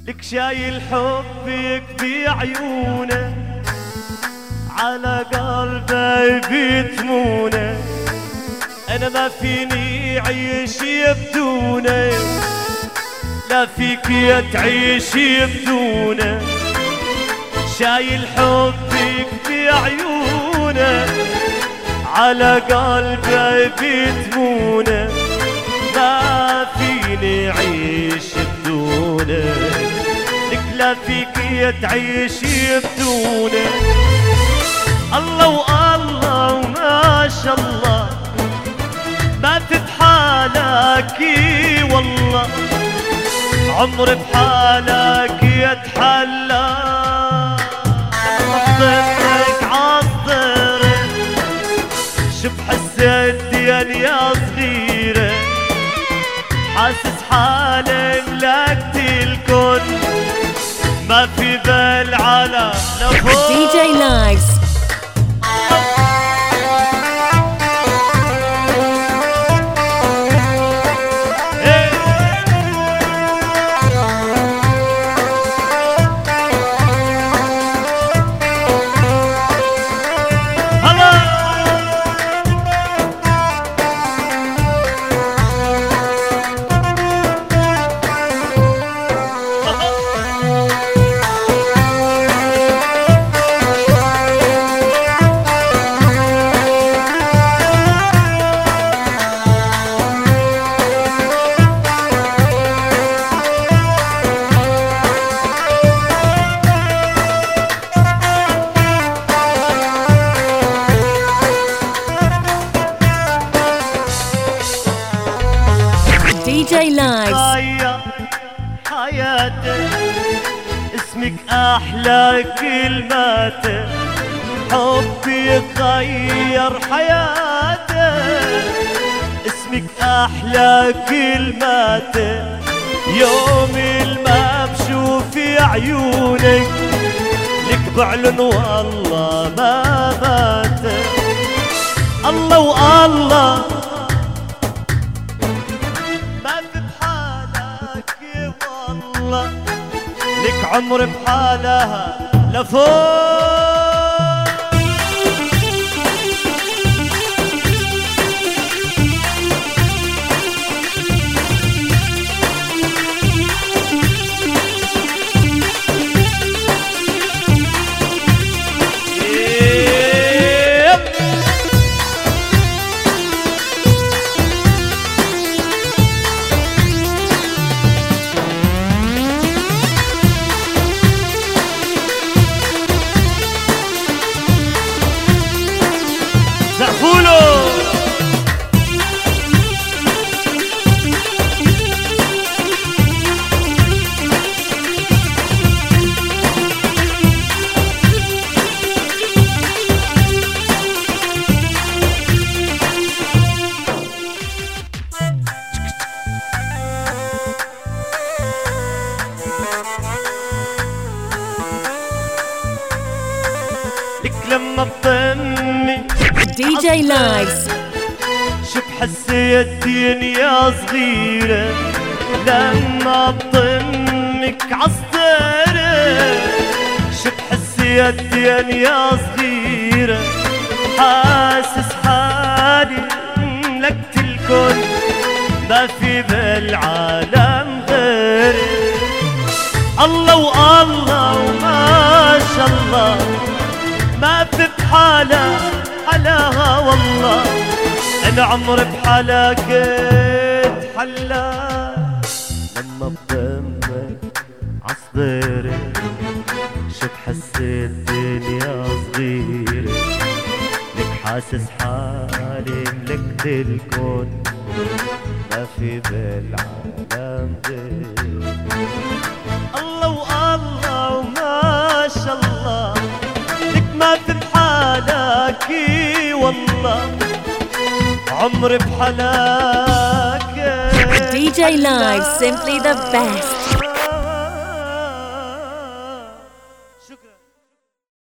لك شايل حبك بعيونه، على قلبي بيتمونه، انا ما فيني عيش بدونه، لا فيك يا تعيش بدونه. شايل حبك بعيونه، على قلبي بيتمونه، ما فيني عيش بدونه، لك لا فيك يا تعيش بدونه. الله والله وما شاء الله، ما تتحالك والله، عمر بحالك يتحلى. ضمك عالضرة شو بحسيت يا صغيرة، حاسس حالي ملكت الكل، ما في بال على نفوس. دي جي لايفز. دي جي لايفز. حياتي اسمك احلى كلماتي، حبي يغير حياتي، اسمك احلى كلماتي، يوم ما بشوف عيونك لك بعلن والله ما مات. الله والله لك عمر بحالها لفوق. لك لما بضمي دي جي لايفز. شو بحسيت يا صغيرة، لما بضمك عالصدرة، شو بحسيت يا صغيرة، حاسس حالي ملكت الكل، ما في بالعالم غيري. الله والله وما شاء الله، ما في بحالة حلاها والله، انا عمر بحالك اتحلى. لما بضمك عصدري شو بحسيت يا صغيرة، لك حاسس حالي ملكت الكون، ما في بالعالم غير. الله والله وما شاء الله، لك ما في بحالك والله، عمر بحالك. دي جي لايفز, simply the best.